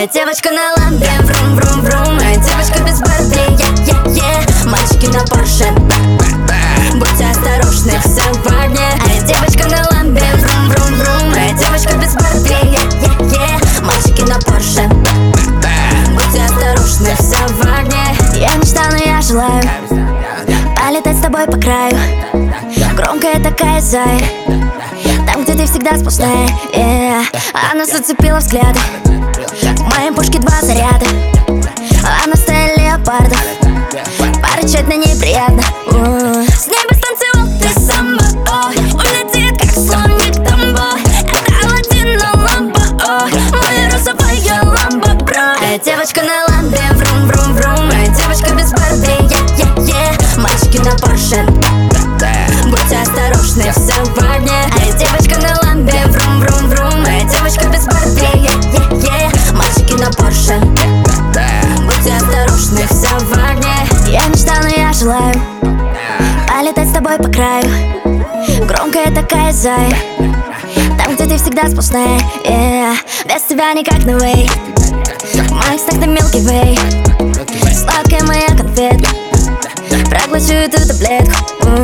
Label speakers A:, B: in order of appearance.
A: Девочка на ламбе, врум-врум-врум. Девочка без борды, мальчики на Порше. Будьте осторожны, все в огне. Девочка на ламбе, врум-врум-врум. Девочка без борды, мальчики на Порше. Будьте осторожны, все в огне. Я мечтаю, но я желаю полетать с тобой по краю. Громкая такая зая, там, где ты всегда сплошная, Она зацепила взгляд. В моей пушке 2 заряда. Она стая леопардов. Порычать на ней приятно. С неба станцевал ты самбо. Улетит, как слоник Дамбо. Это Аладдина лампа. Моя розовая ламба, бро. Девочка на ламбе, врум-врум-врум. Девочка без борды, мальчики на Порше. Будьте осторожны, все в огне. Девочка на ламбе, врум-врум-врум. Девочка без борды, мальчики на Порше. Будьте осторожны, все в огне. Я мечтаю, но я желаю полетать с тобой по краю. Громкая такая зая, там, где ты всегда сплошная, Без тебя никак no way. В моих снах ты Milky Way. Сладкая моя конфетка, проглочу эту таблетку.